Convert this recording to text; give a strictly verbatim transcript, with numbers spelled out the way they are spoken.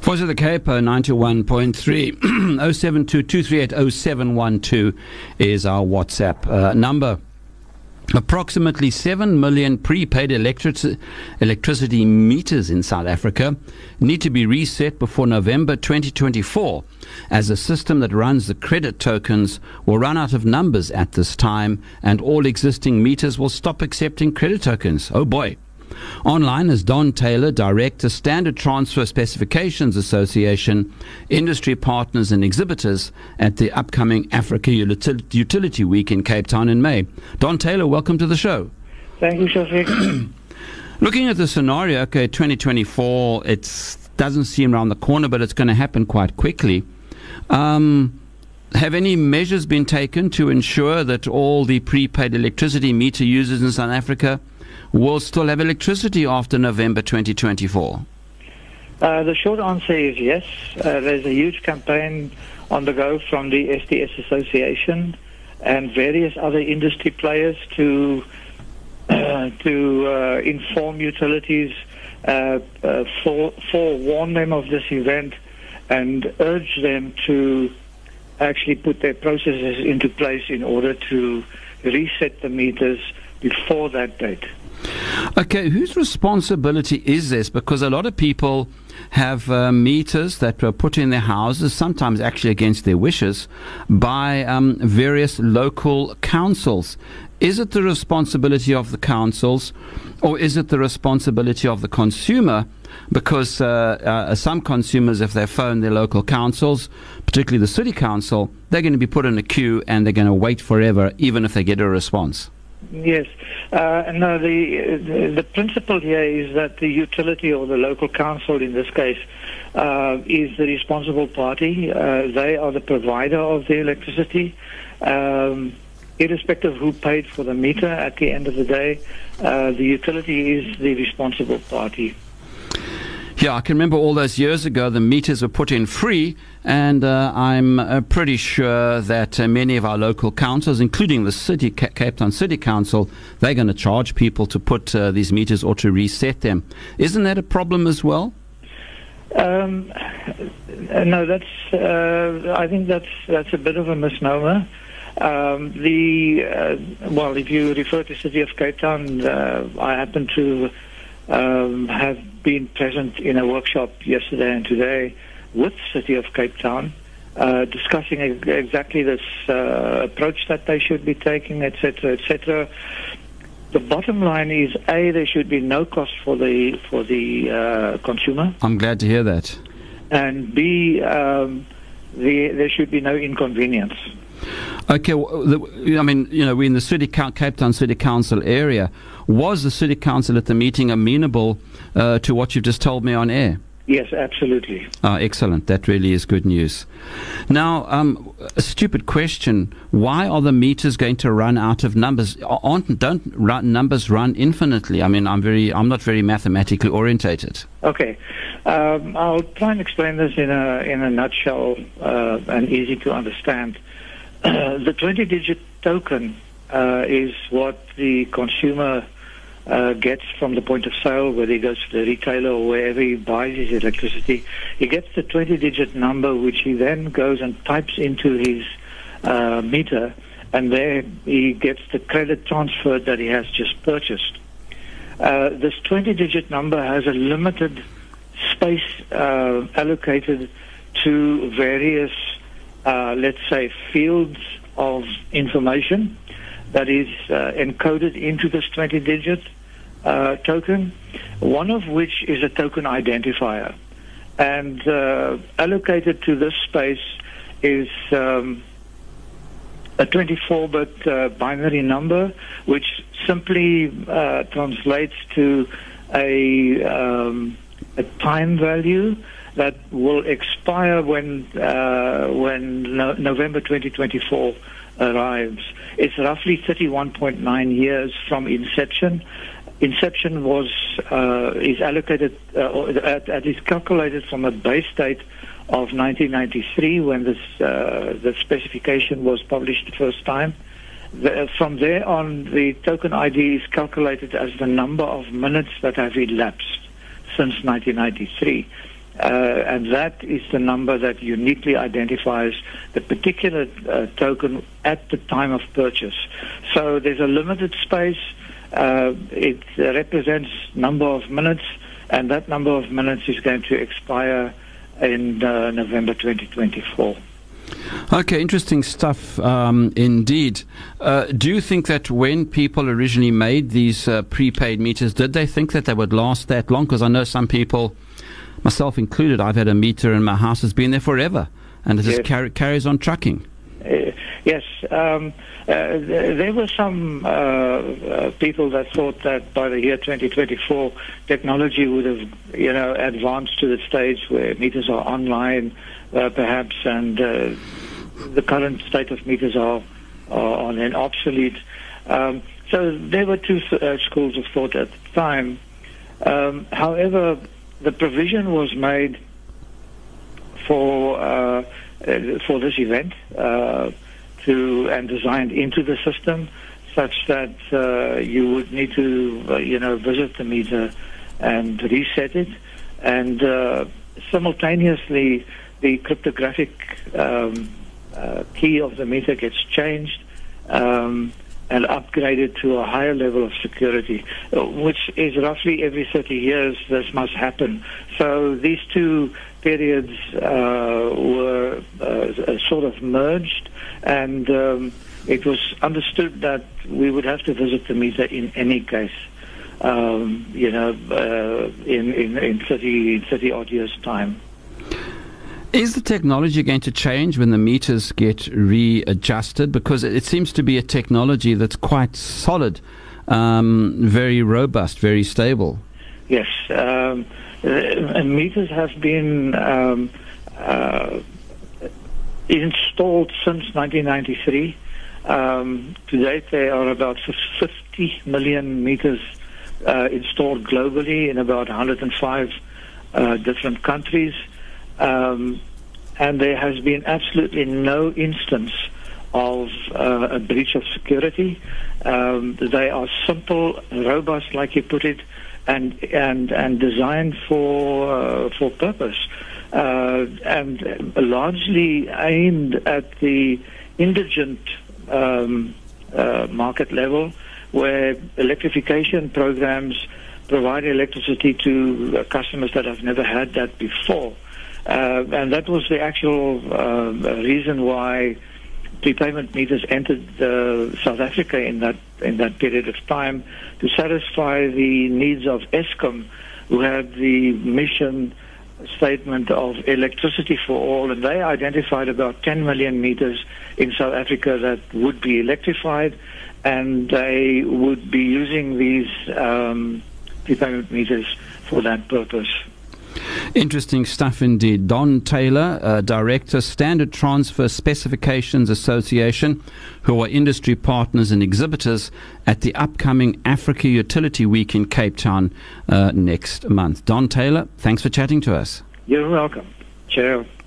Voice of the Cape, uh, ninety-one point three. oh seven two, two three eight, oh seven one two is our WhatsApp uh, number. Approximately seven million prepaid electric- electricity meters in South Africa need to be reset before November twenty twenty-four, as a system that runs the credit tokens will run out of numbers at this time, and all existing meters will stop accepting credit tokens. Oh boy. Online is Don Taylor, Director, Standard Transfer Specifications Association, industry partners and exhibitors at the upcoming Africa Util- Utility Week in Cape Town in May. Don Taylor, welcome to the show. Thank you, Shafiq. Looking at the scenario, okay, twenty twenty-four, it doesn't seem around the corner, but it's going to happen quite quickly. Um, have any measures been taken to ensure that all the prepaid electricity meter users in South Africa will still have electricity after November twenty twenty-four? Uh, the short answer is yes. Uh, there's a huge campaign on the go from the S D S Association and various other industry players to uh, to uh, inform utilities, uh, uh, for, forewarn them of this event, and urge them to actually put their processes into place in order to reset the meters before that date. Okay, whose responsibility is this? Because a lot of people have uh, meters that were put in their houses, sometimes actually against their wishes, by um, various local councils. Is it the responsibility of the councils, or is it the responsibility of the consumer? Because uh, uh, some consumers, if they phone their local councils, particularly the city council, they're going to be put in a queue and they're going to wait forever, even if they get a response. Yes. Uh, no, the, the the principle here is that the utility, or the local council in this case, uh, is the responsible party. Uh, they are the provider of the electricity. Um, irrespective of who paid for the meter, at the end of the day, uh, the utility is the responsible party. Yeah, I can remember all those years ago the meters were put in free, and uh, I'm uh, pretty sure that uh, many of our local councils, including the city, C- Cape Town City Council, they're going to charge people to put uh, these meters or to reset them. Isn't that a problem as well? Um, no, that's. Uh, I think that's that's a bit of a misnomer. Um, the uh, well, if you refer to City of Cape Town, uh, I happen to um, have been present in a workshop yesterday and today with City of Cape Town, uh, discussing ex- exactly this uh, approach that they should be taking, et cetera, et cetera. The bottom line is, A, there should be no cost for the for the uh, consumer. I'm glad to hear that. And B, um, the, there should be no inconvenience. Okay, well, the, I mean, you know, we're in the city, Cape Town City Council area. Was the City Council at the meeting amenable uh, to what you've just told me on air? Yes, absolutely. Ah, excellent. That really is good news. Now, um, a stupid question. Why are the meters going to run out of numbers? Aren't, don't run, numbers run infinitely? I mean, I'm very, I'm not very mathematically orientated. Okay. Um, I'll try and explain this in a, in a nutshell uh, and easy to understand. Uh, the twenty-digit token uh, is what the consumer uh, gets from the point of sale, whether he goes to the retailer or wherever he buys his electricity. He gets the twenty-digit number, which he then goes and types into his uh, meter, and there he gets the credit transfer that he has just purchased. Uh, this twenty-digit number has a limited space uh, allocated to various Uh, let's say, fields of information that is uh, encoded into this twenty-digit uh, token, one of which is a token identifier. And uh, allocated to this space is um, a twenty-four bit uh, binary number, which simply uh, translates to a, um, a time value that will expire when uh, when no- November twenty twenty-four arrives. It's roughly thirty-one point nine years from inception. Inception was uh, is allocated uh, at, at least calculated from a base date of nineteen ninety-three, when this uh, the specification was published the first time. The, from there on, the token I D is calculated as the number of minutes that have elapsed since nineteen ninety-three. Uh, and that is the number that uniquely identifies the particular uh, token at the time of purchase. So there's a limited space. Uh, it uh, represents number of minutes, and that number of minutes is going to expire in uh, November twenty twenty-four. Okay, interesting stuff um, indeed. Uh, do you think that when people originally made these uh, prepaid meters, did they think that they would last that long? Because I know some people, myself included, I've had a meter in my house that's been there forever, and it Yes. just car- carries on trucking. Uh, yes, um, uh, th- there were some uh, uh, people that thought that by the year twenty twenty-four, technology would have, you know, advanced to the stage where meters are online, uh, perhaps, and uh, the current state of meters are are on an obsolete. Um, so there were two uh, schools of thought at the time. Um, however, the provision was made for. Uh, Uh, for this event uh, to and designed into the system such that uh, you would need to uh, you know visit the meter and reset it, and uh, simultaneously the cryptographic um, uh, key of the meter gets changed um, and upgraded to a higher level of security, uh, which is roughly every thirty years this must happen. So these two periods uh, were uh, sort of merged, and um, it was understood that we would have to visit the meter in any case, um, you know, uh, in, in, in thirty, thirty odd years' time. Is the technology going to change when the meters get readjusted? Because it seems to be a technology that's quite solid, um, very robust, very stable. Yes. Um, uh, meters have been um, uh, installed since nineteen ninety-three. Um, to date, there are about fifty million meters uh, installed globally in about one hundred five uh, different countries. Um, and there has been absolutely no instance of uh, a breach of security. Um, they are simple, robust, like you put it, and and and designed for uh, for purpose, uh, and largely aimed at the indigent um, uh, market level, where electrification programs provide electricity to uh, customers that have never had that before. Uh, and that was the actual uh, reason why prepayment meters entered uh, South Africa in that in that period of time, to satisfy the needs of Eskom, who had the mission statement of electricity for all, and they identified about ten million meters in South Africa that would be electrified, and they would be using these um, prepayment meters for that purpose. Interesting stuff indeed. Don Taylor, uh, Director, Standard Transfer Specifications Association, who are industry partners and exhibitors at the upcoming Africa Utility Week in Cape Town uh, next month. Don Taylor, thanks for chatting to us. You're welcome. Ciao.